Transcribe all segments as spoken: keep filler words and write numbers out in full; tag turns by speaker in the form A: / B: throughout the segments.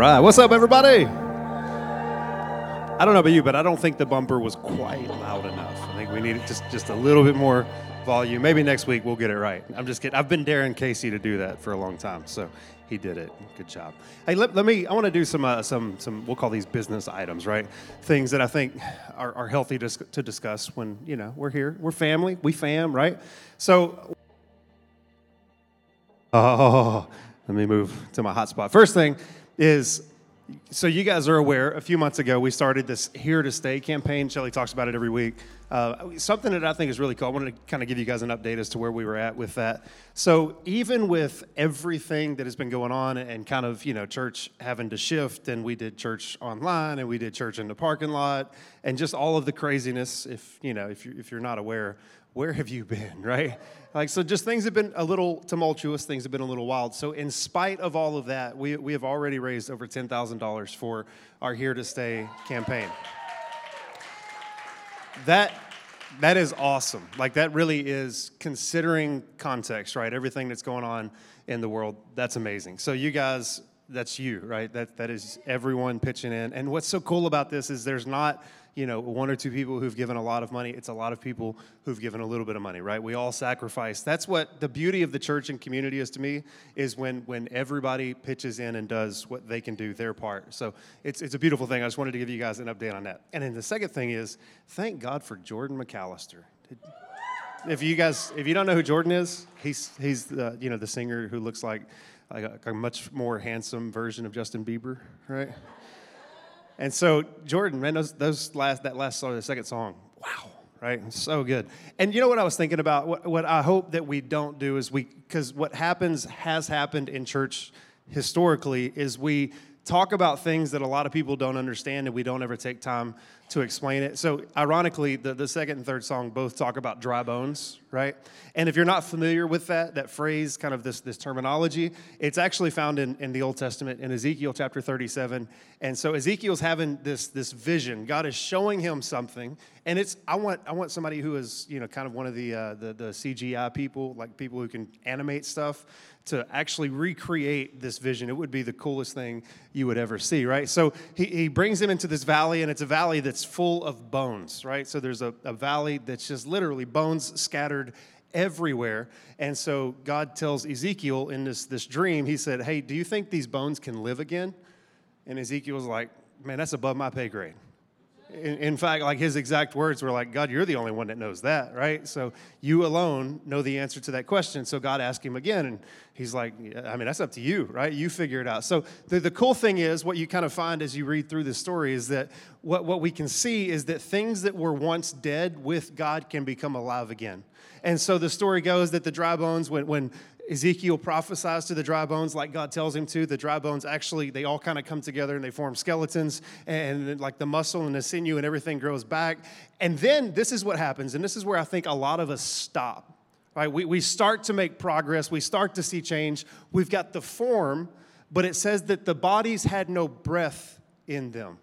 A: right, what's up, everybody? I don't know about you, but I don't think the bumper was quite loud enough. I think we need just just a little bit more volume. Maybe next week we'll get it right. I'm just kidding. I've been daring Casey to do that for a long time, so he did it. Good job. Hey, let, let me. I want to do some uh, some some. We'll call these business items, right? Things that I think are, are healthy to, to discuss when you know we're here. We're family. We fam, right? So, oh, let me move to my hotspot. First thing is, so you guys are aware, a few months ago, we started this Here to Stay campaign. Shelly talks about it every week. Uh, something that I think is really cool. I wanted to kind of give you guys an update as to where we were at with that. So even with everything that has been going on and kind of, you know, church having to shift, and we did church online and we did church in the parking lot and just all of the craziness, if, you know, if, you, if you're not aware, where have you been, right? Like, so just things have been a little tumultuous, things have been a little wild. So in spite of all of that, we we have already raised over ten thousand dollars for our Here to Stay campaign. That that is awesome. Like, that really is, considering context, right? Everything that's going on in the world, that's amazing. So you guys, that's you, right? That that is everyone pitching in. And what's so cool about this is there's not, you know, one or two people who've given a lot of money. It's a lot of people who've given a little bit of money, right? We all sacrifice. That's what the beauty of the church and community is to me, is when when everybody pitches in and does what they can do, their part. So it's it's a beautiful thing. I just wanted to give you guys an update on that. And then the second thing is, thank God for Jordan McAllister. If you guys, if you don't know who Jordan is, he's he's the, you know, the singer who looks like, like a, a much more handsome version of Justin Bieber, right? And so, Jordan, man, those, those last that last song, the second song, wow, right? So good. And you know what I was thinking about? What, what I hope that we don't do is we, because what happens, has happened in church historically, is we talk about things that a lot of people don't understand and we don't ever take time to explain it. So ironically, the, the second and third song both talk about dry bones, right? And if you're not familiar with that, that phrase, kind of this, this terminology, it's actually found in, in the Old Testament in Ezekiel chapter thirty-seven. And so Ezekiel's having this, this vision. God is showing him something. And it's, I want I want somebody who is, you know, kind of one of the, uh, the, the C G I people, like people who can animate stuff, to actually recreate this vision. It would be the coolest thing you would ever see, right? So he, he brings him into this valley, and it's a valley that's full of bones, right? So there's a, a valley that's just literally bones scattered everywhere. And so God tells Ezekiel in this, this dream, he said, hey, do you think these bones can live again? And Ezekiel was like, man, that's above my pay grade. In, in fact, like his exact words were like, God, you're the only one that knows that, right? So you alone know the answer to that question. So God asked him again, and he's like, I mean, that's up to you, right? You figure it out. So the, the cool thing is, what you kind of find as you read through this story is that what, what we can see is that things that were once dead with God can become alive again. And so the story goes that the dry bones, when, when Ezekiel prophesies to the dry bones like God tells him to, the dry bones actually, they all kind of come together and they form skeletons, and like the muscle and the sinew and everything grows back. And then this is what happens, and this is where I think a lot of us stop, right? We, we start to make progress. We start to see change. We've got the form, but it says that the bodies had no breath in them.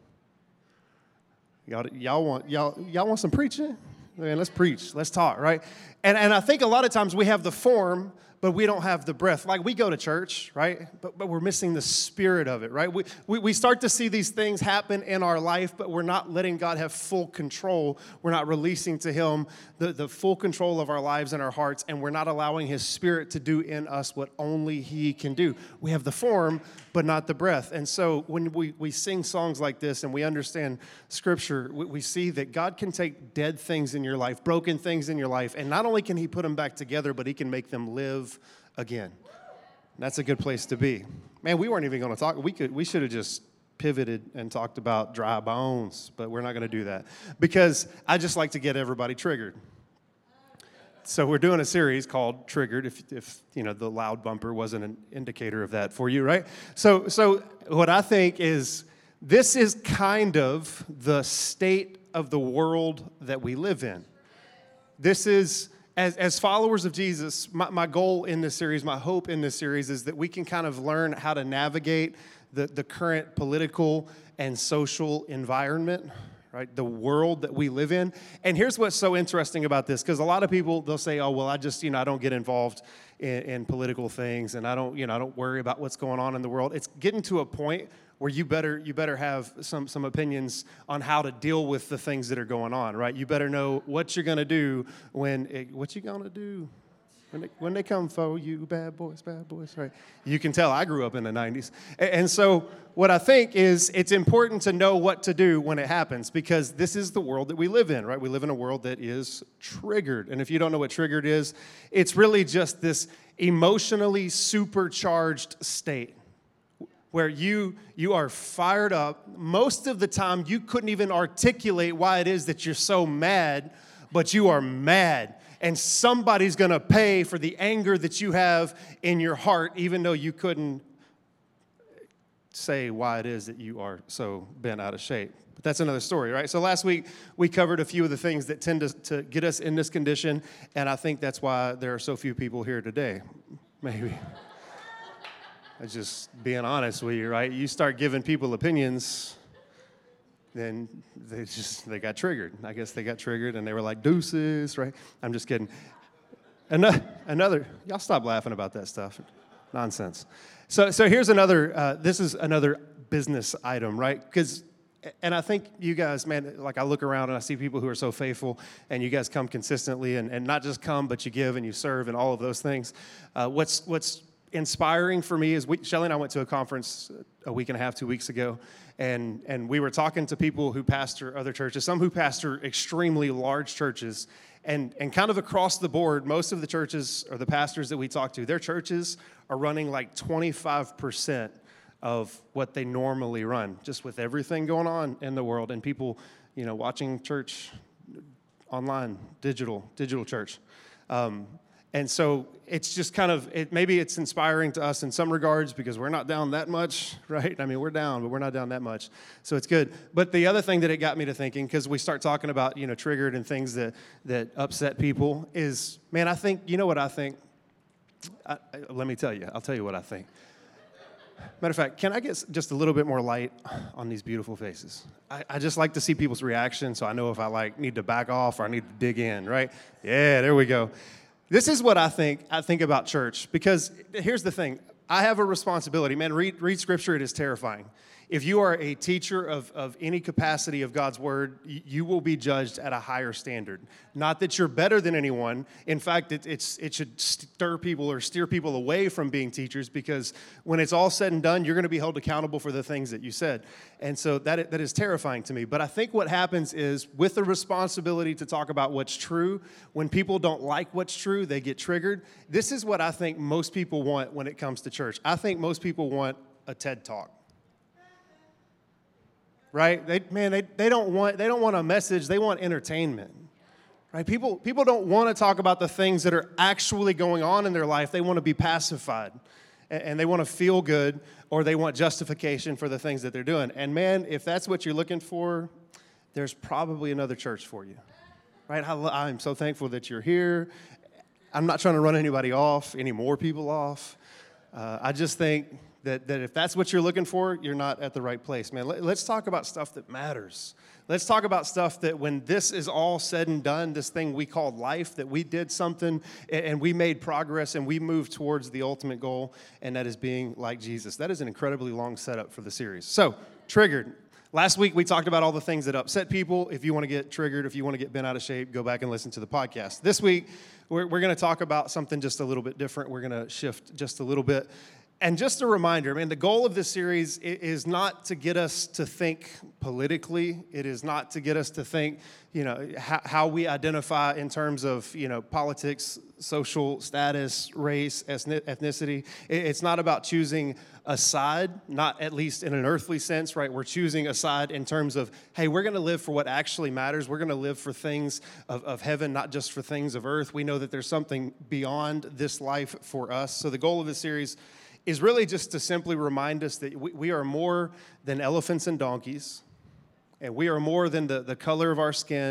A: Y'all, y'all want y'all y'all want some preaching? Man, let's preach. Let's talk, right? And and I think a lot of times we have the form, but we don't have the breath. Like, we go to church, right? But but we're missing the spirit of it, right? We, we we start to see these things happen in our life, but we're not letting God have full control. We're not releasing to him the, the full control of our lives and our hearts, and we're not allowing his spirit to do in us what only he can do. We have the form, but not the breath. And so when we, we sing songs like this and we understand Scripture, we, we see that God can take dead things in your life, broken things in your life, and not only can he put them back together, but he can make them live again. That's a good place to be. Man, we weren't even going to talk. We could. We should have just pivoted and talked about dry bones, but we're not going to do that because I just like to get everybody triggered. So we're doing a series called Triggered, if, if you know, the loud bumper wasn't an indicator of that for you, right? So, so what I think is this is kind of the state of the world that we live in. This is, as, as followers of Jesus, my, my goal in this series, my hope in this series is that we can kind of learn how to navigate the, the current political and social environment, right? The world that we live in. And here's what's so interesting about this, because a lot of people, they'll say, oh, well, I just, you know, I don't get involved in, in political things, and I don't, you know, I don't worry about what's going on in the world. It's getting to a point where you better you better have some some opinions on how to deal with the things that are going on, right? You better know what you're going to do when, it, what you going to do when they, when they come for you, bad boys, bad boys, right? You can tell I grew up in the nineties. And, and so what I think is it's important to know what to do when it happens, because this is the world that we live in, right? We live in a world that is triggered. And if you don't know what triggered is, it's really just this emotionally supercharged state where you you are fired up. Most of the time, you couldn't even articulate why it is that you're so mad, but you are mad. And somebody's going to pay for the anger that you have in your heart, even though you couldn't say why it is that you are so bent out of shape. But that's another story, right? So last week, we covered a few of the things that tend to, to get us in this condition, and I think that's why there are so few people here today, maybe. I'm just being honest with you, right? You start giving people opinions, then they just, they got triggered. I guess they got triggered, and they were like, deuces, right? I'm just kidding. Another, another y'all stop laughing about that stuff. Nonsense. So, so here's another, uh, this is another business item, right? Because, and I think you guys, man, like I look around and I see people who are so faithful, and you guys come consistently, and, and not just come, but you give and you serve and all of those things. Uh, what's, what's, inspiring for me is we, Shelly and I went to a conference a week and a half, two weeks ago, and and we were talking to people who pastor other churches, some who pastor extremely large churches, and and kind of across the board, most of the churches or the pastors that we talk to, their churches are running like twenty-five percent of what they normally run, just with everything going on in the world and people, you know, watching church online, digital, digital church. Um, And so it's just kind of, it, maybe it's inspiring to us in some regards because we're not down that much, right? I mean, we're down, but we're not down that much. So it's good. But the other thing that it got me to thinking, because we start talking about, you know, triggered and things that, that upset people is, man, I think, you know what I think? I, I, let me tell you. I'll tell you what I think. Matter of fact, can I get just a little bit more light on these beautiful faces? I, I just like to see people's reaction so I know if I, like, need to back off or I need to dig in, right? Yeah, there we go. This is what I think I think about church, because here's the thing. I have a responsibility. Man, read, read Scripture. It is terrifying. If you are a teacher of, of any capacity of God's Word, you will be judged at a higher standard. Not that you're better than anyone. In fact, it, it's, it should stir people or steer people away from being teachers, because when it's all said and done, you're going to be held accountable for the things that you said. And so that that is terrifying to me. But I think what happens is, with the responsibility to talk about what's true, when people don't like what's true, they get triggered. This is what I think most people want when it comes to church. I think most people want a TED Talk. Right? They, man, they, they don't want they don't want a message. They want entertainment. Right? People people don't want to talk about the things that are actually going on in their life. They want to be pacified, and, and they want to feel good, or they want justification for the things that they're doing. And man, if that's what you're looking for, there's probably another church for you. Right? I, I'm so thankful that you're here. I'm not trying to run anybody off, any more people off. Uh, I just think That, that if that's what you're looking for, you're not at the right place, man. Let, let's talk about stuff that matters. Let's talk about stuff that when this is all said and done, this thing we call life, that we did something and, and we made progress and we moved towards the ultimate goal, and that is being like Jesus. That is an incredibly long setup for the series. So, triggered. Last week, we talked about all the things that upset people. If you want to get triggered, if you want to get bent out of shape, go back and listen to the podcast. This week, we're, we're going to talk about something just a little bit different. We're going to shift just a little bit. And just a reminder, man, the goal of this series is not to get us to think politically. It is not to get us to think, you know, how we identify in terms of, you know, politics, social status, race, ethnicity. It's not about choosing a side, not at least in an earthly sense, right? We're choosing a side in terms of, hey, we're going to live for what actually matters. We're going to live for things of, of heaven, not just for things of earth. We know that there's something beyond this life for us. So the goal of this series is really just to simply remind us that we, we are more than elephants and donkeys, and we are more than the, the color of our skin,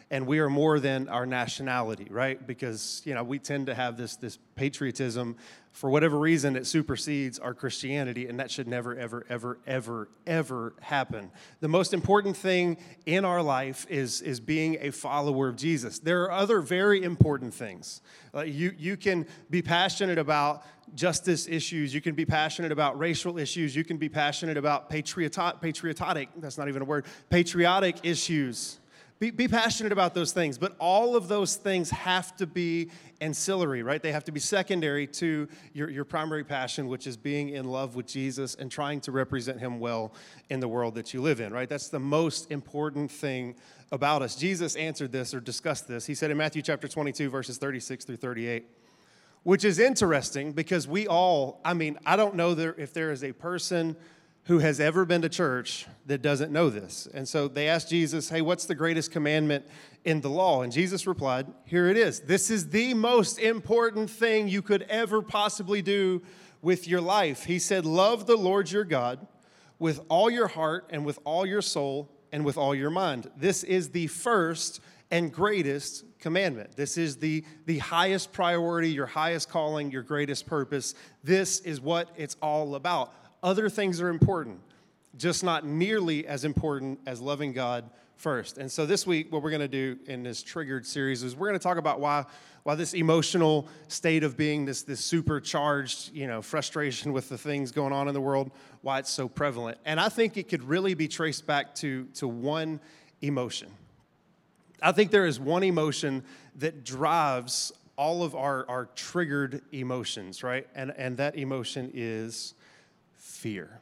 A: and we are more than our nationality, right? Because, you know, we tend to have this, this patriotism. For whatever reason, it supersedes our Christianity, and that should never, ever, ever, ever, ever happen. The most important thing in our life is, is being a follower of Jesus. There are other very important things. Like you, you can be passionate about justice issues. You can be passionate about racial issues. You can be passionate about patriotic, patriotic, that's not even a word, patriotic issues. Be, be passionate about those things, but all of those things have to be ancillary, right? They have to be secondary to your, your primary passion, which is being in love with Jesus and trying to represent him well in the world that you live in, right? That's the most important thing about us. Jesus answered this or discussed this. He said in Matthew chapter twenty-two, verses thirty-six through thirty-eight, which is interesting because we all, I mean, I don't know there, if there is a person who has ever been to church that doesn't know this. And so they asked Jesus, hey, what's the greatest commandment in the law? And Jesus replied, here it is. This is the most important thing you could ever possibly do with your life. He said, love the Lord your God with all your heart and with all your soul and with all your mind. This is the first and greatest commandment. This is the, the highest priority, your highest calling, your greatest purpose. This is what it's all about. Other things are important, just not nearly as important as loving God first. And so this week, what we're going to do in this Triggered series is we're going to talk about why, why this emotional state of being, this, this supercharged, you know, frustration with the things going on in the world, why it's so prevalent. And I think it could really be traced back to, to one emotion. I think there is one emotion that drives all of our, our triggered emotions, right? And, and that emotion is fear.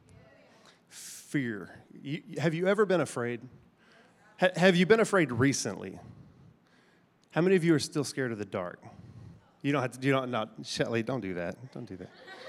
A: Fear. You, have you ever been afraid? Ha, have you been afraid recently? How many of you are still scared of the dark? You don't have to, you don't, not, Shelly, don't do that. Don't do that.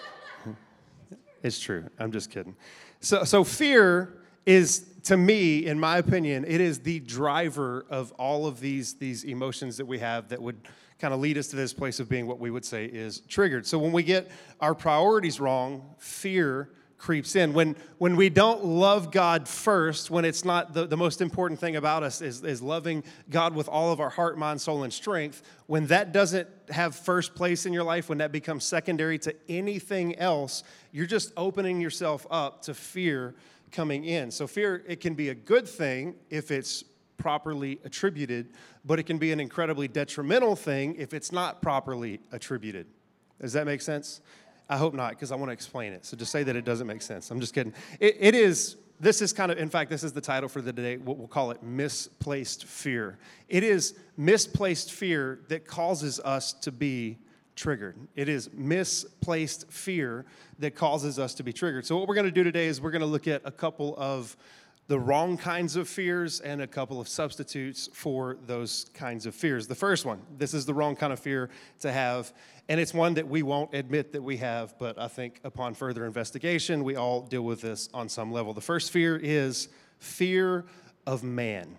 A: It's true. I'm just kidding. So, so fear is, to me, in my opinion, it is the driver of all of these, these emotions that we have that would kind of lead us to this place of being what we would say is triggered. So when we get our priorities wrong, fear creeps in. When when we don't love God first, when it's not the, the most important thing about us is, is loving God with all of our heart, mind, soul, and strength, when that doesn't have first place in your life, when that becomes secondary to anything else, you're just opening yourself up to fear coming in. So fear, it can be a good thing if it's properly attributed, but it can be an incredibly detrimental thing if it's not properly attributed. Does that make sense? I hope not, because I want to explain it. So just say that it doesn't make sense. I'm just kidding. It, it is, this is kind of, in fact, this is the title for the day, what we'll call it misplaced fear. It is misplaced fear that causes us to be triggered. It is misplaced fear that causes us to be triggered. So what we're going to do today is we're going to look at a couple of the wrong kinds of fears and a couple of substitutes for those kinds of fears. The first one, this is the wrong kind of fear to have, and it's one that we won't admit that we have, but I think upon further investigation, we all deal with this on some level. The first fear is fear of man.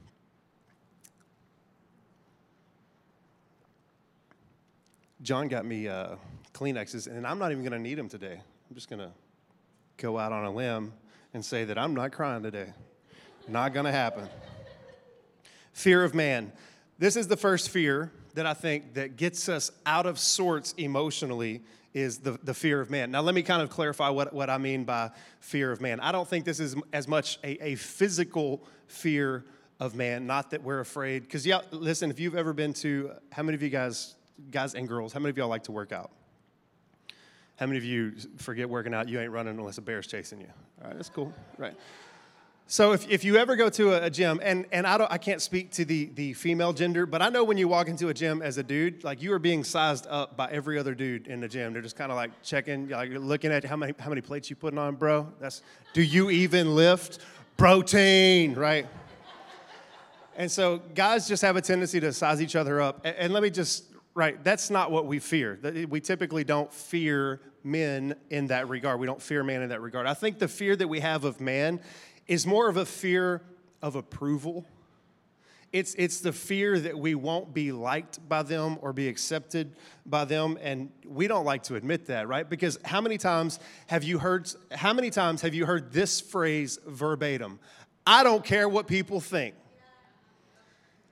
A: John got me uh, Kleenexes, and I'm not even going to need them today. I'm just going to go out on a limb and say that I'm not crying today. Not going to happen. Fear of man. This is the first fear that I think that gets us out of sorts emotionally is the, the fear of man. Now, let me kind of clarify what, what I mean by fear of man. I don't think this is as much a, a physical fear of man, not that we're afraid. Because, yeah, listen, if you've ever been to, how many of you guys, guys and girls, how many of y'all like to work out? How many of you forget working out? You ain't running unless a bear's chasing you. All right, that's cool. Right. So if, if you ever go to a, a gym, and, and I don't I can't speak to the, the female gender, but I know when you walk into a gym as a dude, like you are being sized up by every other dude in the gym. They're just kind of like checking, like you're looking at how many how many plates you putting on, bro. That's do you even lift? Protein, right? And so guys just have a tendency to size each other up. And, and let me just Right, that's not what we fear. We typically don't fear men in that regard. We don't fear man in that regard. I think the fear that we have of man is more of a fear of approval. It's, it's the fear that we won't be liked by them or be accepted by them, and we don't like to admit that, right? Because how many times have you heard, how many times have you heard this phrase verbatim? I don't care what people think.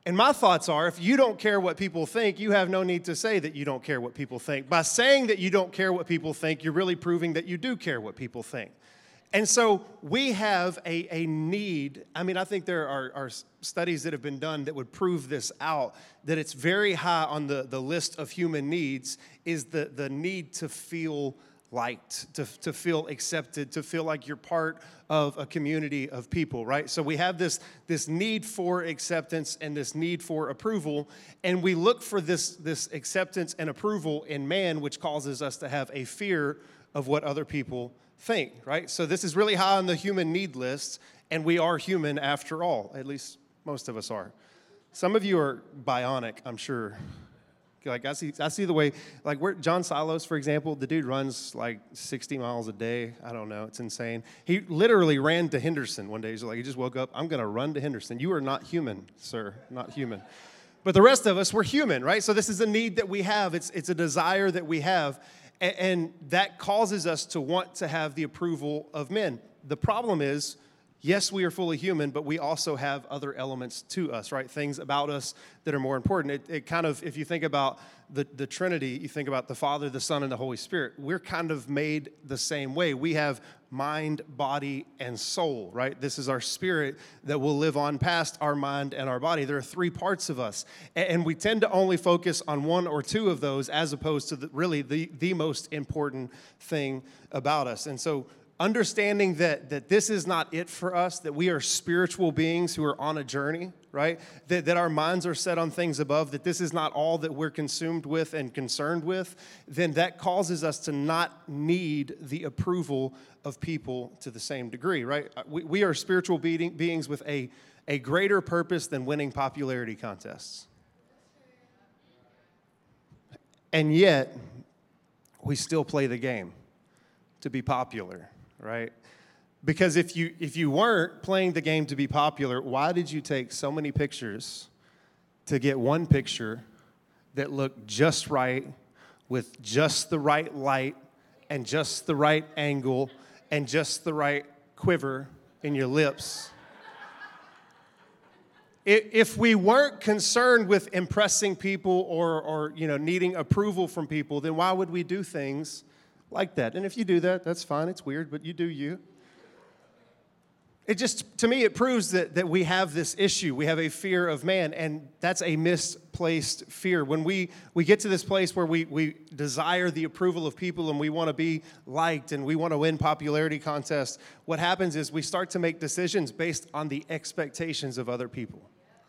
A: And my thoughts are, if you don't care what people think, you have no need to say that you don't care what people think. By saying that you don't care what people think, you're really proving that you do care what people think. And so we have a, a need. I mean, I think there are, are studies that have been done that would prove this out, that it's very high on the, the list of human needs is the, the need to feel liked, to, to feel accepted, to feel like you're part of a community of people, right? So we have this, this need for acceptance and this need for approval, and we look for this, this acceptance and approval in man, which causes us to have a fear of what other people think, right? So this is really high on the human need list, and we are human after all. At least most of us are. Some of you are bionic, I'm sure. Like I see, I see the way, like where John Silos, for example, the dude runs like sixty miles a day. I don't know, it's insane. He literally ran to Henderson one day. He's like, he just woke up, I'm going to run to Henderson. You are not human, sir, not human. But the rest of us, we're human, right? So this is a need that we have. It's it's a desire that we have. And that causes us to want to have the approval of men. The problem is, yes, we are fully human, but we also have other elements to us, right? Things about us that are more important. It, it kind of, if you think about the, the Trinity, you think about the Father, the Son, and the Holy Spirit. We're kind of made the same way. We have mind, body, and soul, right? This is our spirit that will live on past our mind and our body. There are three parts of us, and we tend to only focus on one or two of those as opposed to the, really the, the most important thing about us. And so understanding that, that this is not it for us, that we are spiritual beings who are on a journey, right? That, that our minds are set on things above, that this is not all that we're consumed with and concerned with, then that causes us to not need the approval of people to the same degree, right? We, we are spiritual being, beings with a, a greater purpose than winning popularity contests. And yet, we still play the game to be popular. Right? Because if you if you weren't playing the game to be popular, why did you take so many pictures to get one picture that looked just right with just the right light and just the right angle and just the right quiver in your lips? If we weren't concerned with impressing people or or you know needing approval from people, then why would we do things like that? And if you do that, that's fine. It's weird, but you do you. It just, to me, it proves that, that we have this issue. We have a fear of man, and that's a misplaced fear. When we, we get to this place where we, we desire the approval of people and we want to be liked and we want to win popularity contests, what happens is we start to make decisions based on the expectations of other people.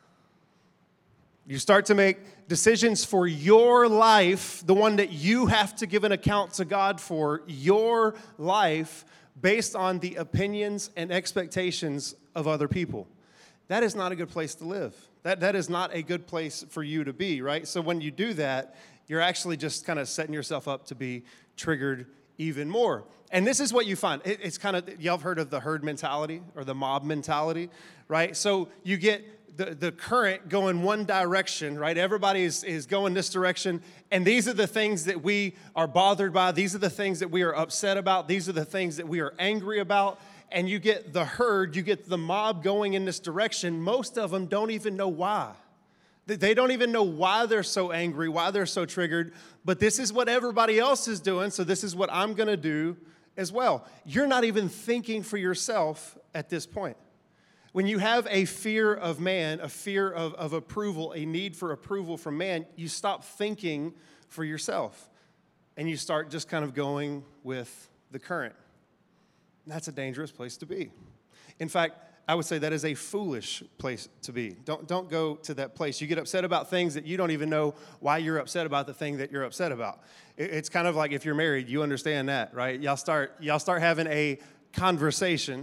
A: You start to make decisions for your life, the one that you have to give an account to God for, your life, based on the opinions and expectations of other people. That is not a good place to live. That, that is not a good place for you to be, right? So when you do that, you're actually just kind of setting yourself up to be triggered even more. And this is what you find. It, it's kind of, y'all have heard of the herd mentality or the mob mentality, right? So you get The, the current going one direction, right? Everybody is, is going this direction, and these are the things that we are bothered by. These are the things that we are upset about. These are the things that we are angry about, and you get the herd, you get the mob going in this direction. Most of them don't even know why. They don't even know why they're so angry, why they're so triggered, but this is what everybody else is doing, so this is what I'm going to do as well. You're not even thinking for yourself at this point. When you have a fear of man, a fear of, of approval, a need for approval from man, you stop thinking for yourself. And you start just kind of going with the current. And that's a dangerous place to be. In fact, I would say that is a foolish place to be. Don't, don't go to that place. You get upset about things that you don't even know why you're upset about the thing that you're upset about. It, it's kind of like if you're married, you understand that, right? Y'all start, y'all start having a conversation.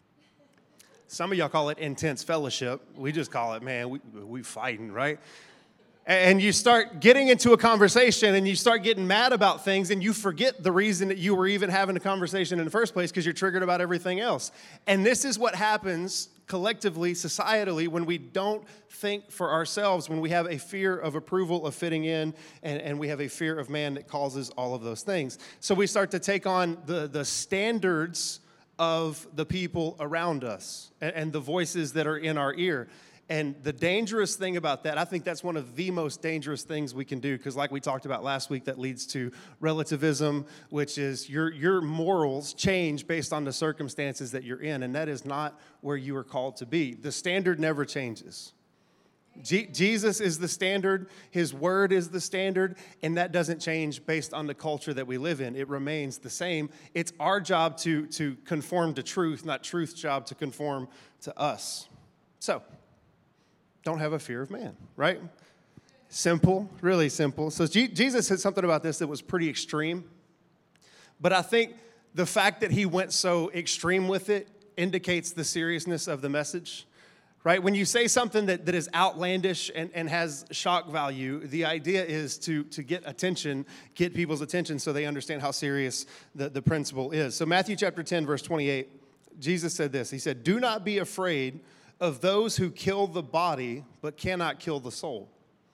A: Some of y'all call it intense fellowship. We just call it, man, we we fighting, right? And you start getting into a conversation and you start getting mad about things and you forget the reason that you were even having a conversation in the first place because you're triggered about everything else. And this is what happens collectively, societally, when we don't think for ourselves, when we have a fear of approval, of fitting in, and, and we have a fear of man that causes all of those things. So we start to take on the, the standards of the people around us and, and the voices that are in our ear. And the dangerous thing about that, I think that's one of the most dangerous things we can do, because like we talked about last week, that leads to relativism, which is your, your morals change based on the circumstances that you're in, and that is not where you are called to be. The standard never changes. Je- Jesus is the standard, his word is the standard, and that doesn't change based on the culture that we live in. It remains the same. It's our job to, to conform to truth, not truth's job to conform to us. So, don't have a fear of man, right? Simple, really simple. So G- Jesus said something about this that was pretty extreme, but I think the fact that he went so extreme with it indicates the seriousness of the message, right? When you say something that, that is outlandish and, and has shock value, the idea is to, to get attention, get people's attention so they understand how serious the, the principle is. So Matthew chapter ten, verse twenty-eight, Jesus said this. He said, "Do not be afraid of those who kill the body but cannot kill the soul."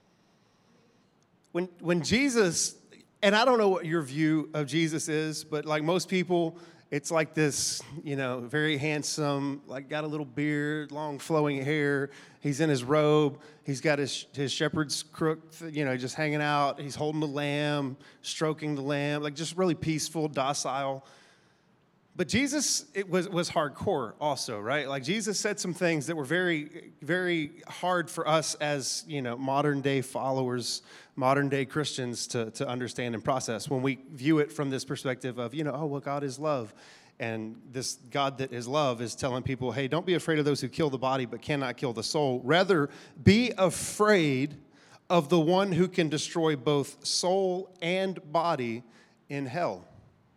A: When when Jesus, and I don't know what your view of Jesus is, but like most people, it's like this, you know, very handsome, like got a little beard, long flowing hair. He's in his robe. He's got his his shepherd's crook, you know, just hanging out. He's holding the lamb, stroking the lamb, like just really peaceful, docile. But Jesus, it was, was hardcore also, right? Like Jesus said some things that were very, very hard for us as, you know, modern day followers, modern day Christians to, to understand and process when we view it from this perspective of, you know, oh, well, God is love. And this God that is love is telling people, hey, don't be afraid of those who kill the body but cannot kill the soul. Rather, be afraid of the one who can destroy both soul and body in hell.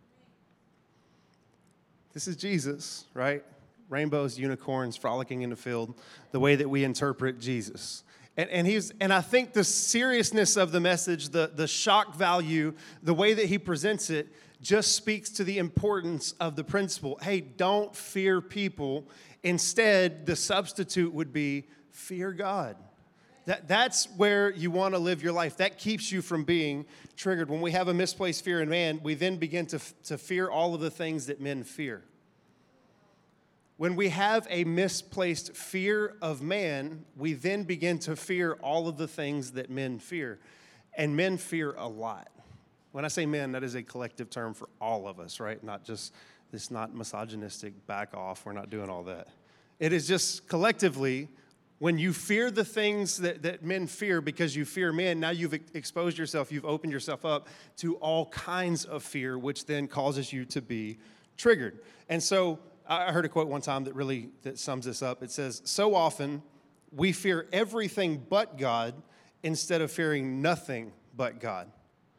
A: This is Jesus, right? Rainbows, unicorns, frolicking in the field, the way that we interpret Jesus. And, and he's and I think the seriousness of the message, the, the shock value, the way that he presents it, just speaks to the importance of the principle. Hey, don't fear people. Instead, the substitute would be fear God. That, that's where you want to live your life. That keeps you from being triggered. When we have a misplaced fear in man, we then begin to, to fear all of the things that men fear. When we have a misplaced fear of man, we then begin to fear all of the things that men fear. And men fear a lot. When I say men, that is a collective term for all of us, right? Not just, this not misogynistic, back off, we're not doing all that. It is just collectively, when you fear the things that, that men fear because you fear men, now you've exposed yourself, you've opened yourself up to all kinds of fear, which then causes you to be triggered. And so I heard a quote one time that really that sums this up. It says, "So often we fear everything but God instead of fearing nothing but God."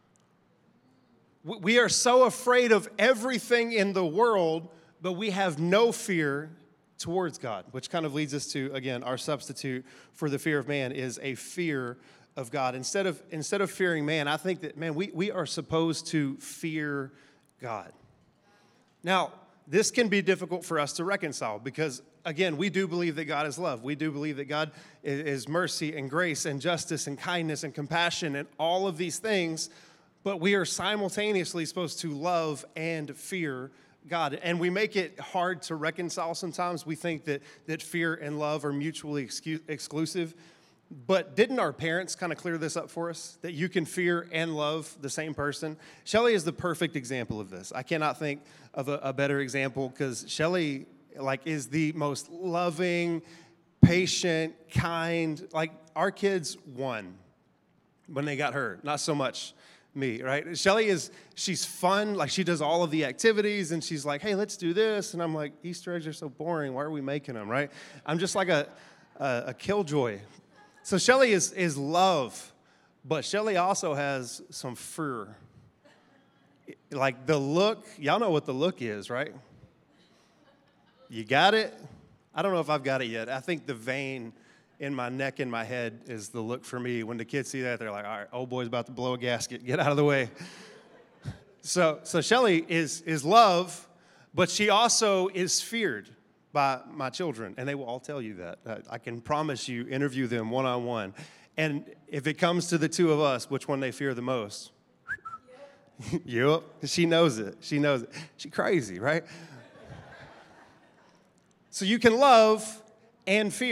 A: We are so afraid of everything in the world, but we have no fear towards God, which kind of leads us to, again, our substitute for the fear of man is a fear of God. Instead of instead of fearing man, I think that, man, we, we are supposed to fear God. Now, this can be difficult for us to reconcile because, again, we do believe that God is love. We do believe that God is mercy and grace and justice and kindness and compassion and all of these things, but we are simultaneously supposed to love and fear God. And we make it hard to reconcile sometimes. We think that, that fear and love are mutually excu- exclusive. But didn't our parents kind of clear this up for us? That you can fear and love the same person? Shelley is the perfect example of this. I cannot think of a, a better example because Shelley, like, is the most loving, patient, kind. Like, our kids won when they got her. Not so much me, right? Shelley is, she's fun. Like, she does all of the activities, and she's like, hey, let's do this. And I'm like, Easter eggs are so boring. Why are we making them, right? I'm just like a, a, a killjoy. So Shelley is, is love, but Shelley also has some fur. Like the look, y'all know what the look is, right? You got it? I don't know if I've got it yet. I think the vein in my neck and my head is the look for me. When the kids see that, they're like, all right, old boy's about to blow a gasket. Get out of the way. So so Shelley is, is love, but she also is feared by my children, and they will all tell you that. Uh, I can promise you, interview them one-on-one. And if it comes to the two of us, which one they fear the most? Yep, she knows it. She knows it. She's crazy, right? So you can love and fear.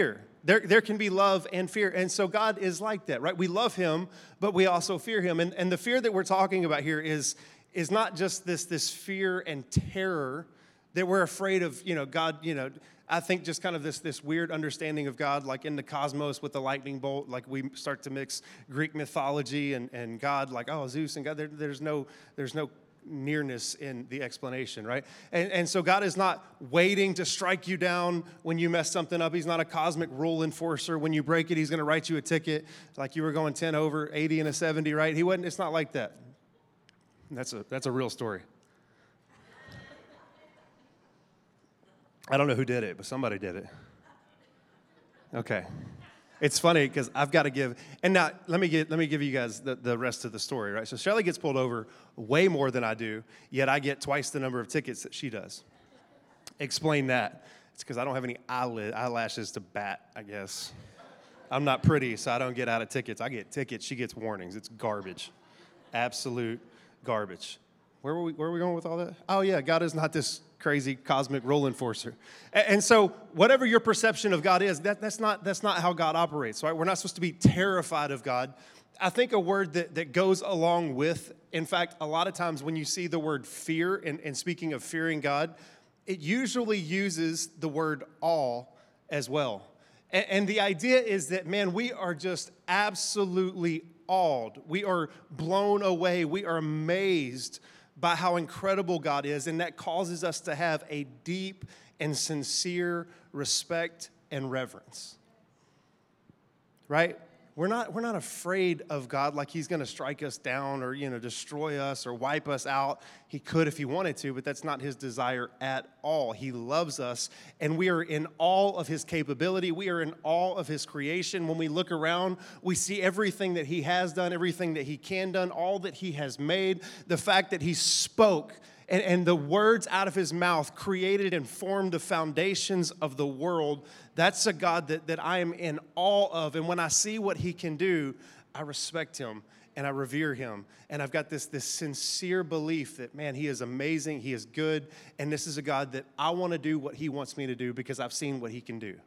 A: There, there can be love and fear. And so God is like that, right? We love him, but we also fear him. And, and the fear that we're talking about here is, is not just this, this fear and terror that we're afraid of, you know, God, you know, I think just kind of this, this weird understanding of God, like in the cosmos with the lightning bolt, like we start to mix Greek mythology and, and God, like, oh, Zeus and God, there, there's no, there's no nearness in the explanation, right? And, and so God is not waiting to strike you down when you mess something up. He's not a cosmic rule enforcer. When you break it, he's going to write you a ticket like you were going ten over, eighty and a seventy, right? He wasn't, it's not like that. That's a, that's a real story. I don't know who did it, but somebody did it. Okay. It's funny because I've got to give, and now let me get, let me give you guys the, the rest of the story, right? So Shelley gets pulled over way more than I do, yet I get twice the number of tickets that she does. Explain that. It's because I don't have any eyelid, eyelashes to bat, I guess. I'm not pretty, so I don't get out of tickets. I get tickets. She gets warnings. It's garbage. Absolute garbage. Where were we, where were we going with all that? Oh, yeah, God is not this crazy cosmic rule enforcer. And, and so whatever your perception of God is, that, that's not that's not how God operates, right? We're not supposed to be terrified of God. I think a word that, that goes along with, in fact, a lot of times when you see the word fear, and, and speaking of fearing God, it usually uses the word awe as well. And, and the idea is that, man, we are just absolutely awed. We are blown away. We are amazed by how incredible God is, and that causes us to have a deep and sincere respect and reverence. Right? We're not, we're not afraid of God like he's going to strike us down or, you know, destroy us or wipe us out. He could if he wanted to, but that's not his desire at all. He loves us, and we are in awe of his capability. We are in awe of his creation. When we look around, we see everything that he has done, everything that he can done, all that he has made, the fact that he spoke, and, and the words out of his mouth created and formed the foundations of the world. That's a God that, that I am in awe of. And when I see what he can do, I respect him and I revere him. And I've got this, this sincere belief that, man, he is amazing, he is good, and this is a God that I want to do what he wants me to do because I've seen what he can do.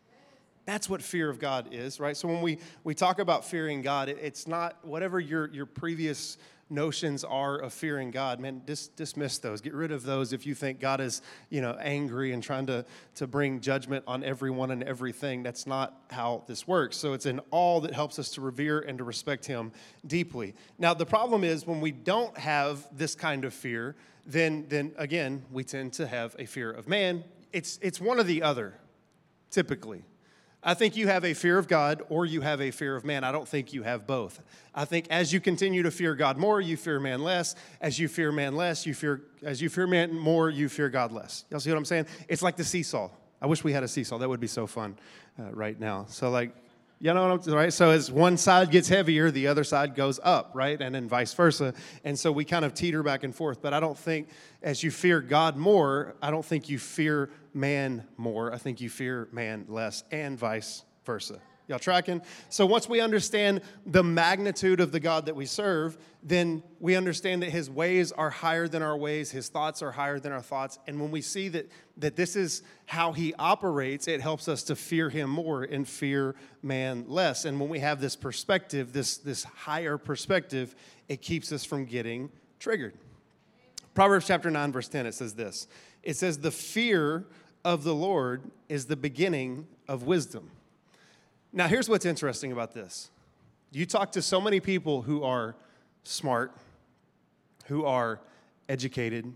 A: That's what fear of God is, right? So when we, we talk about fearing God, it, it's not whatever your, your previous notions are of fearing God, man, dis, dismiss those. Get rid of those if you think God is, you know, angry and trying to, to bring judgment on everyone and everything. That's not how this works. So it's an awe that helps us to revere and to respect him deeply. Now, the problem is when we don't have this kind of fear, then, then again, we tend to have a fear of man. It's, it's one or the other, typically. I think you have a fear of God or you have a fear of man. I don't think you have both. I think as you continue to fear God more, you fear man less. As you fear man less, you fear as you fear man more, you fear God less. Y'all see what I'm saying? It's like the seesaw. I wish we had a seesaw. That would be so fun uh, right now. So like, you know what I'm saying, right? So as one side gets heavier, the other side goes up, right? And then vice versa. And so we kind of teeter back and forth. But I don't think as you fear God more, I don't think you fear man more. I think you fear man less, and vice versa. Y'all tracking? So once we understand the magnitude of the God that we serve, then we understand that his ways are higher than our ways, his thoughts are higher than our thoughts. And when we see that, that this is how he operates, it helps us to fear him more and fear man less. And when we have this perspective, this, this higher perspective, it keeps us from getting triggered. Proverbs chapter nine, verse ten, it says this. It says, the fear of the Lord is the beginning of wisdom. Now, here's what's interesting about this. You talk to so many people who are smart, who are educated,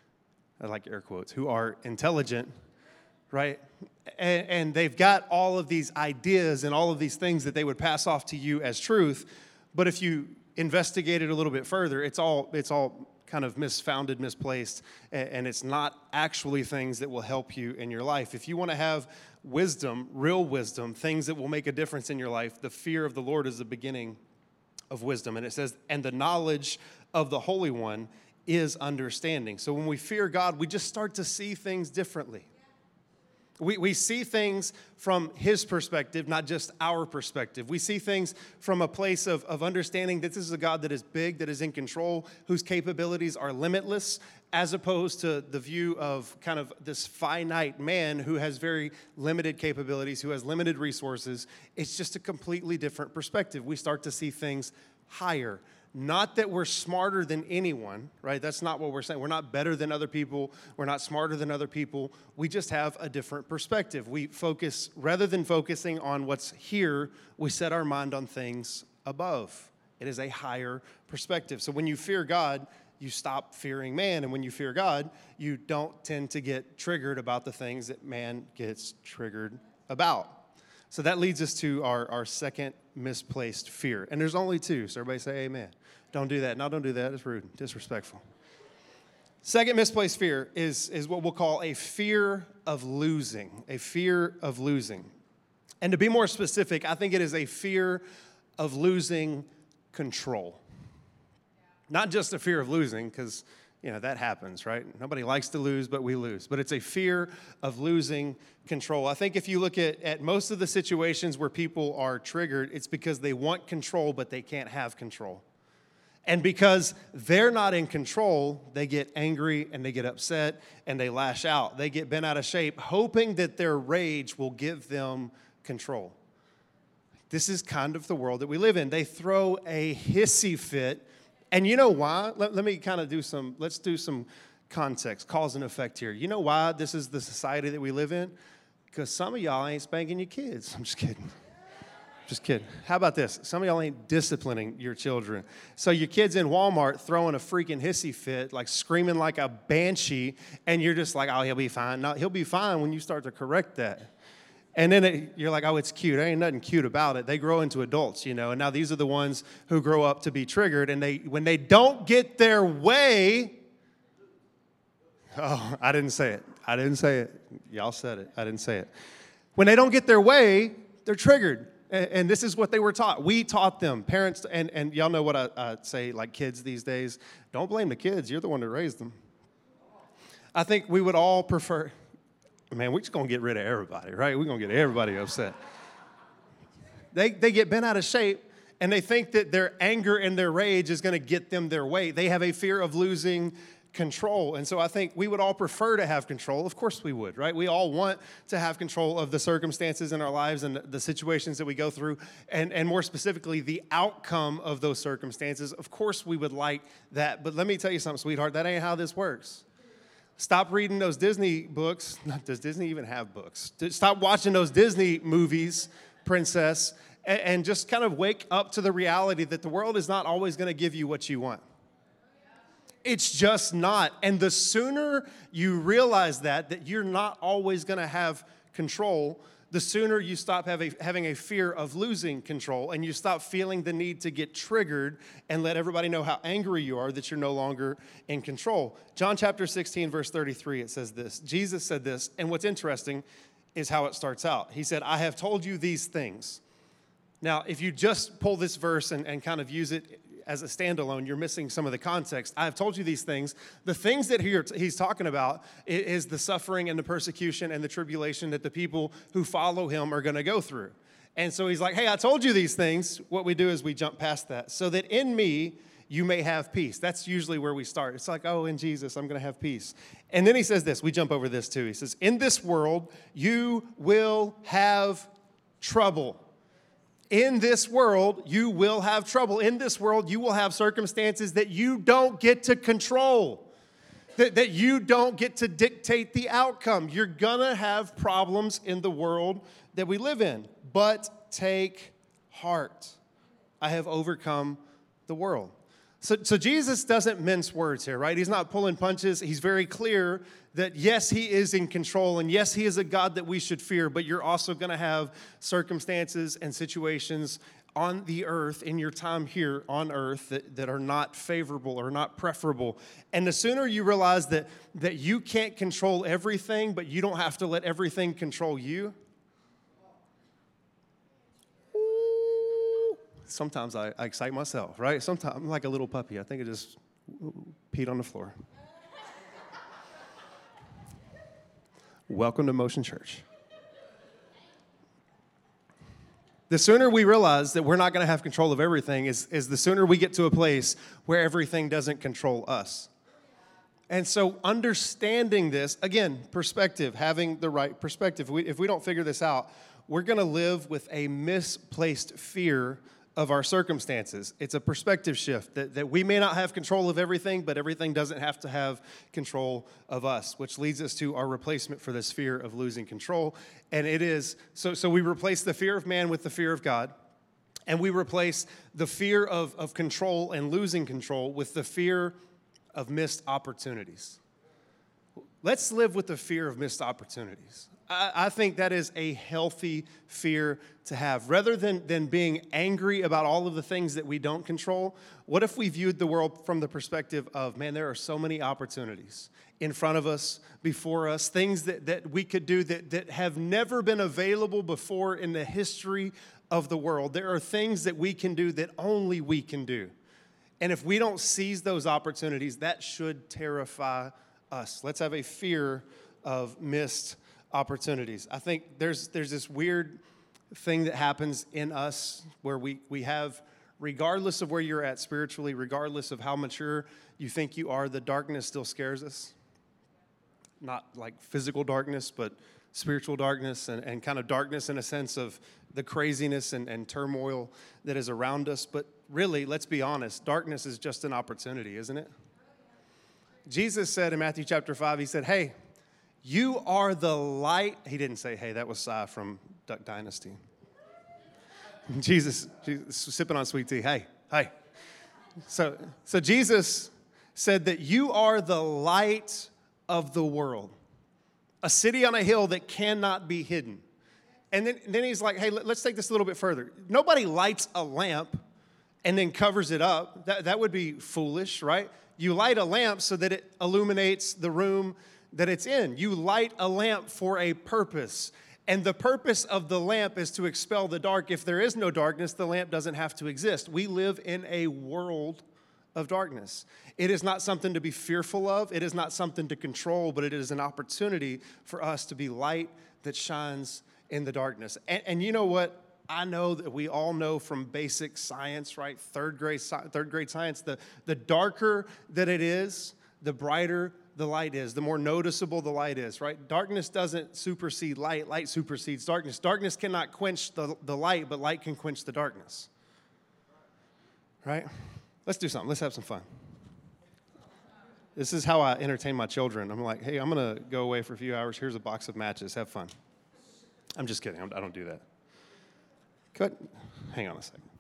A: I like air quotes, who are intelligent, right? And, and they've got all of these ideas and all of these things that they would pass off to you as truth. But if you investigate it a little bit further, it's all it's all kind of misfounded, misplaced, and, and it's not actually things that will help you in your life. If you want to have wisdom, real wisdom, things that will make a difference in your life, the fear of the Lord is the beginning of wisdom. And it says, and the knowledge of the Holy One is understanding. So when we fear God, we just start to see things differently. We, we see things from his perspective, not just our perspective. We see things from a place of, of understanding that this is a God that is big, that is in control, whose capabilities are limitless, as opposed to the view of kind of this finite man who has very limited capabilities, who has limited resources. It's just a completely different perspective. We start to see things higher. Not that we're smarter than anyone, right? That's not what we're saying. We're not better than other people. We're not smarter than other people. We just have a different perspective. We focus, rather than focusing on what's here, we set our mind on things above. It is a higher perspective. So when you fear God, you stop fearing man. And when you fear God, you don't tend to get triggered about the things that man gets triggered about. So that leads us to our, our second misplaced fear. And there's only two, so everybody say amen. Don't do that. No, don't do that. It's rude, disrespectful. Second misplaced fear is, is what we'll call a fear of losing, a fear of losing. And to be more specific, I think it is a fear of losing control. Not just a fear of losing, because, you know, that happens, right? Nobody likes to lose, but we lose. But it's a fear of losing control. I think if you look at, at most of the situations where people are triggered, it's because they want control, but they can't have control. And because they're not in control, they get angry and they get upset and they lash out. They get bent out of shape, hoping that their rage will give them control. This is kind of the world that we live in. They throw a hissy fit. And you know why? Let, let me kind of do some, let's do some context, cause and effect here. You know why this is the society that we live in? Because some of y'all ain't spanking your kids. I'm just kidding. Just kidding. How about this? Some of y'all ain't disciplining your children. So your kid's in Walmart throwing a freaking hissy fit, like screaming like a banshee, and you're just like, oh, he'll be fine. No, he'll be fine when you start to correct that. And then it, you're like, oh, it's cute. There ain't nothing cute about it. They grow into adults, you know, and now these are the ones who grow up to be triggered, and they when they don't get their way, oh, I didn't say it. I didn't say it. Y'all said it. I didn't say it. When they don't get their way, they're triggered. And this is what they were taught. We taught them, parents, and, and y'all know what I, I say, like kids these days. Don't blame the kids. You're the one that raised them. I think we would all prefer, man, we're just going to get rid of everybody, right? We're going to get everybody upset. They, they get bent out of shape, and they think that their anger and their rage is going to get them their way. They have a fear of losing control. And so I think we would all prefer to have control. Of course we would, right? We all want to have control of the circumstances in our lives and the situations that we go through, and, and more specifically, the outcome of those circumstances. Of course we would like that. But let me tell you something, sweetheart, that ain't how this works. Stop reading those Disney books. Does Disney even have books? Stop watching those Disney movies, princess, and, and just kind of wake up to the reality that the world is not always going to give you what you want. It's just not. And the sooner you realize that, that you're not always going to have control, the sooner you stop having, having a fear of losing control, and you stop feeling the need to get triggered and let everybody know how angry you are that you're no longer in control. John chapter sixteen, verse thirty-three, it says this. Jesus said this, and what's interesting is how it starts out. He said, I have told you these things. Now, if you just pull this verse and, and kind of use it as a standalone, you're missing some of the context. I have told you these things. The things that he, he's talking about is the suffering and the persecution and the tribulation that the people who follow him are going to go through. And so he's like, hey, I told you these things. What we do is we jump past that. So that in me, you may have peace. That's usually where we start. It's like, oh, in Jesus, I'm going to have peace. And then he says this. We jump over this too. He says, in this world, you will have trouble. In this world, you will have trouble. In this world, you will have circumstances that you don't get to control, that, that you don't get to dictate the outcome. You're going to have problems in the world that we live in. But take heart. I have overcome the world. So, so Jesus doesn't mince words here, right? He's not pulling punches. He's very clear that, yes, he is in control, and yes, he is a God that we should fear, but you're also going to have circumstances and situations on the earth, in your time here on earth, that, that are not favorable or not preferable. And the sooner you realize that, that you can't control everything, but you don't have to let everything control you. Sometimes I, I excite myself, right? Sometimes I'm like a little puppy. I think I just peed on the floor. Welcome to Motion Church. The sooner we realize that we're not going to have control of everything is, is the sooner we get to a place where everything doesn't control us. And so understanding this, again, perspective, having the right perspective. If we, if we don't figure this out, we're going to live with a misplaced fear of our circumstances. It's a perspective shift that, that we may not have control of everything, but everything doesn't have to have control of us, which leads us to our replacement for this fear of losing control. And it is, so, so we replace the fear of man with the fear of God, and we replace the fear of, of control and losing control with the fear of missed opportunities. Let's live with the fear of missed opportunities. I, I think that is a healthy fear to have. Rather than, than being angry about all of the things that we don't control, what if we viewed the world from the perspective of, man, there are so many opportunities in front of us, before us, things that, that we could do that, that have never been available before in the history of the world. There are things that we can do that only we can do. And if we don't seize those opportunities, that should terrify us. Let's have a fear of missed opportunities. I think there's there's this weird thing that happens in us where we, we have, regardless of where you're at spiritually, regardless of how mature you think you are, the darkness still scares us. Not like physical darkness, but spiritual darkness and, and kind of darkness in a sense of the craziness and, and turmoil that is around us. But really, let's be honest, darkness is just an opportunity, isn't it? Jesus said in Matthew chapter five, he said, hey, you are the light. He didn't say, hey, that was Si from Duck Dynasty. Jesus, Jesus sipping on sweet tea. Hey, hey. So, so Jesus said that you are the light of the world, a city on a hill that cannot be hidden. And then, then he's like, hey, let's take this a little bit further. Nobody lights a lamp and then covers it up. That, that would be foolish, right? You light a lamp so that it illuminates the room that it's in. You light a lamp for a purpose. And the purpose of the lamp is to expel the dark. If there is no darkness, the lamp doesn't have to exist. We live in a world of darkness. It is not something to be fearful of. It is not something to control, but it is an opportunity for us to be light that shines in the darkness. And, and you know what? I know that we all know from basic science, right? Third grade, third grade science, the, the darker that it is, the brighter the light is, the more noticeable the light is, right? Darkness doesn't supersede light. Light supersedes darkness. Darkness cannot quench the, the light, but light can quench the darkness, right? Let's do something. Let's have some fun. This is how I entertain my children. I'm like, hey, I'm going to go away for a few hours. Here's a box of matches. Have fun. I'm just kidding. I'm, I don't do that. Cut. Hang on a second.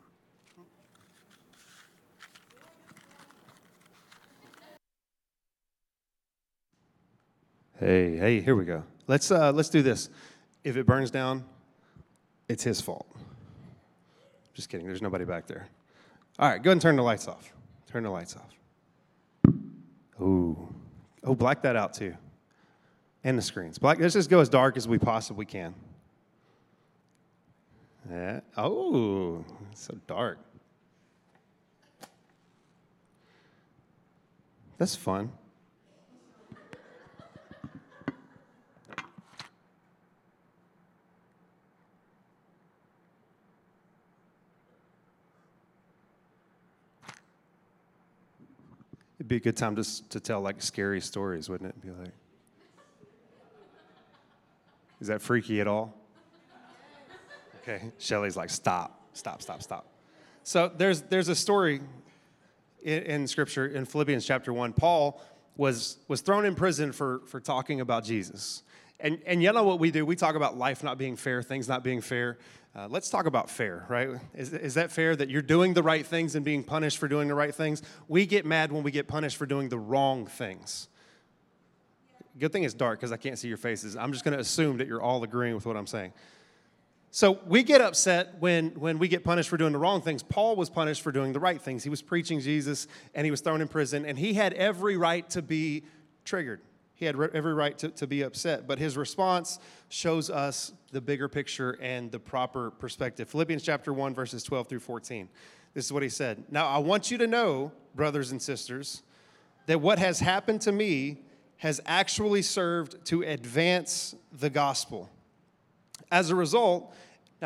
A: Hey, hey, here we go. Let's uh, let's do this. If it burns down, it's his fault. Just kidding. There's nobody back there. All right, go ahead and turn the lights off. Turn the lights off. Ooh. Oh, black that out too. And the screens. Black. Let's just go as dark as we possibly can. Yeah. Oh, it's so dark. That's fun. It'd be a good time to, to tell, like, scary stories, wouldn't it? Be like, is that freaky at all? Okay, Shelly's like, stop, stop, stop, stop. So there's there's a story in, in Scripture, in Philippians chapter one. Paul was was thrown in prison for, for talking about Jesus. And, and you know what we do? We talk about life not being fair, things not being fair. Uh, let's talk about fair, right? Is, is that fair that you're doing the right things and being punished for doing the right things? We get mad when we get punished for doing the wrong things. Good thing it's dark because I can't see your faces. I'm just going to assume that you're all agreeing with what I'm saying. So we get upset when, when we get punished for doing the wrong things. Paul was punished for doing the right things. He was preaching Jesus, and he was thrown in prison, and he had every right to be triggered. He had every right to, to be upset, but his response shows us the bigger picture and the proper perspective. Philippians chapter one, verses twelve through fourteen. This is what he said. Now, I want you to know, brothers and sisters, that what has happened to me has actually served to advance the gospel. As a result, now,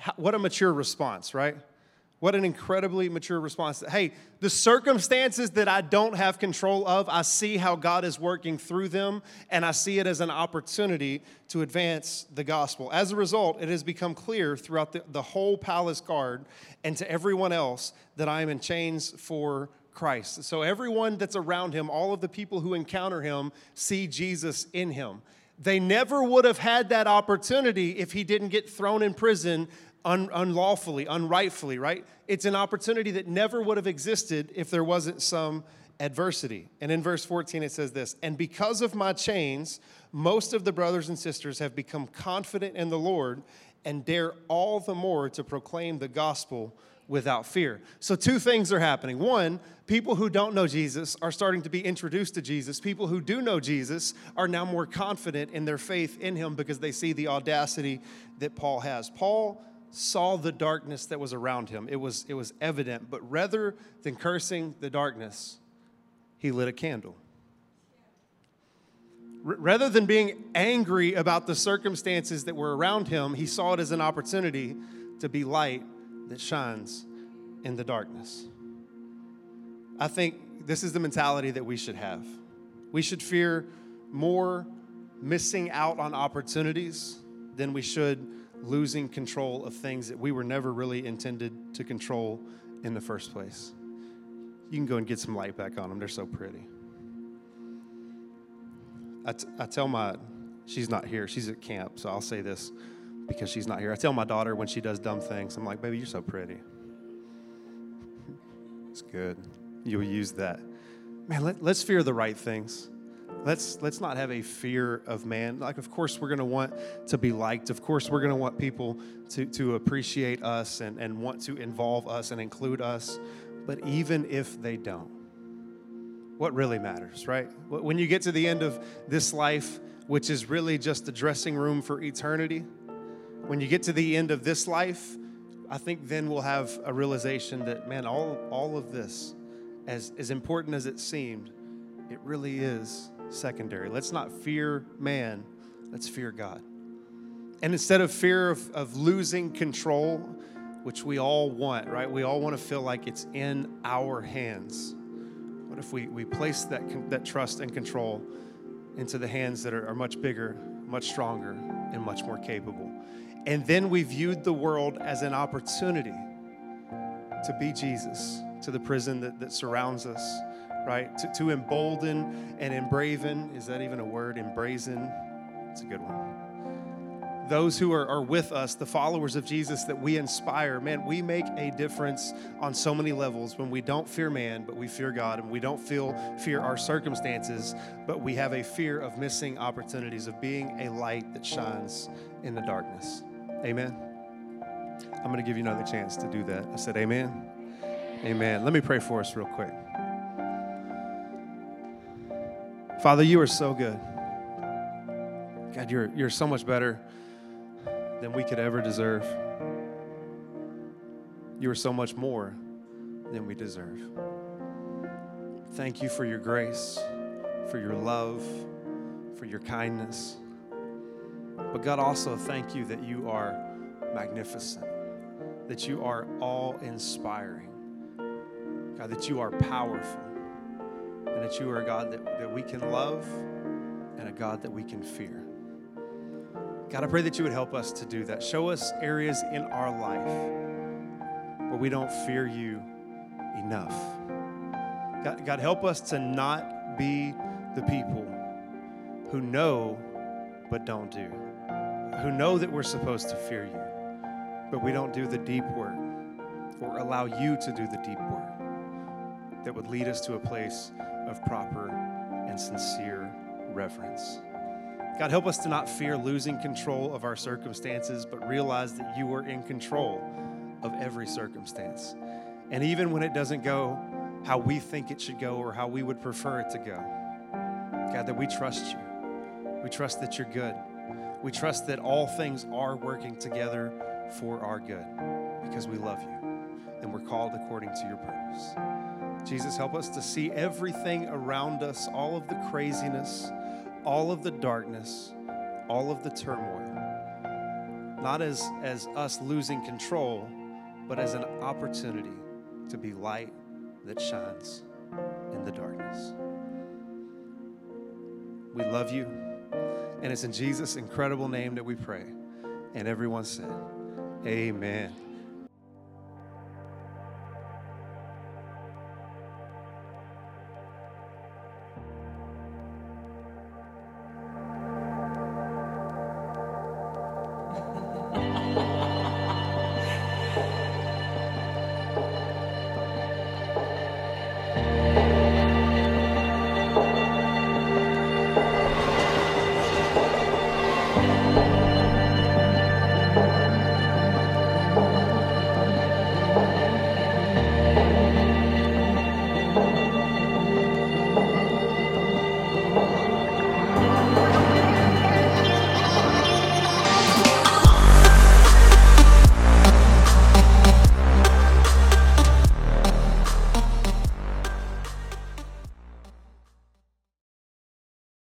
A: how, what a mature response, right? What an incredibly mature response. Hey, the circumstances that I don't have control of, I see how God is working through them, and I see it as an opportunity to advance the gospel. As a result, it has become clear throughout the, the whole palace guard and to everyone else that I am in chains for Christ. So everyone that's around him, all of the people who encounter him, see Jesus in him. They never would have had that opportunity if he didn't get thrown in prison Un, unlawfully, unrightfully, right? It's an opportunity that never would have existed if there wasn't some adversity. And in verse fourteen, it says this, and because of my chains, most of the brothers and sisters have become confident in the Lord and dare all the more to proclaim the gospel without fear. So two things are happening. One, people who don't know Jesus are starting to be introduced to Jesus. People who do know Jesus are now more confident in their faith in him because they see the audacity that Paul has. Paul saw the darkness that was around him. It was, it was evident, but rather than cursing the darkness, he lit a candle. R- rather than being angry about the circumstances that were around him, he saw it as an opportunity to be light that shines in the darkness. I think this is the mentality that we should have. We should fear more missing out on opportunities than we should losing control of things that we were never really intended to control in the first place. You can go and get some light back on them. They're so pretty. I, t- I tell my, she's not here. She's at camp, so I'll say this because she's not here. I tell my daughter when she does dumb things, I'm like, baby, you're so pretty. It's good. You'll use that. Man, let, let's fear the right things. Let's let's not have a fear of man. Like, of course, we're going to want to be liked. Of course, we're going to want people to, to appreciate us and, and want to involve us and include us. But even if they don't, what really matters, right? When you get to the end of this life, which is really just the dressing room for eternity, when you get to the end of this life, I think then we'll have a realization that, man, all, all of this, as, as important as it seemed, it really is secondary. Let's not fear man. Let's fear God. And instead of fear of, of losing control, which we all want, right? We all want to feel like it's in our hands. What if we, we place that, that trust and control into the hands that are, are much bigger, much stronger, and much more capable? And then we viewed the world as an opportunity to be Jesus to the prison that, that surrounds us, right? To, to embolden and embraven, is that even a word? Embrazen, it's a good one. Those who are, are with us, the followers of Jesus that we inspire, man, we make a difference on so many levels when we don't fear man, but we fear God, and we don't feel fear our circumstances, but we have a fear of missing opportunities, of being a light that shines in the darkness. Amen. I'm going to give you another chance to do that. I said amen. Amen. Let me pray for us real quick. Father, you are so good. God, you're, you're so much better than we could ever deserve. You are so much more than we deserve. Thank you for your grace, for your love, for your kindness. But God, also thank you that you are magnificent, that you are awe-inspiring, God, that you are powerful, and that you are a God that, that we can love and a God that we can fear. God, I pray that you would help us to do that. Show us areas in our life where we don't fear you enough. God, God, help us to not be the people who know but don't do, who know that we're supposed to fear you, but we don't do the deep work or allow you to do the deep work that would lead us to a place of proper and sincere reverence. God, help us to not fear losing control of our circumstances, but realize that you are in control of every circumstance. And even when it doesn't go how we think it should go or how we would prefer it to go, God, that we trust you. We trust that you're good. We trust that all things are working together for our good because we love you and we're called according to your purpose. Jesus, help us to see everything around us, all of the craziness, all of the darkness, all of the turmoil, not as, as us losing control, but as an opportunity to be light that shines in the darkness. We love you, and it's in Jesus' incredible name that we pray. And everyone said, amen.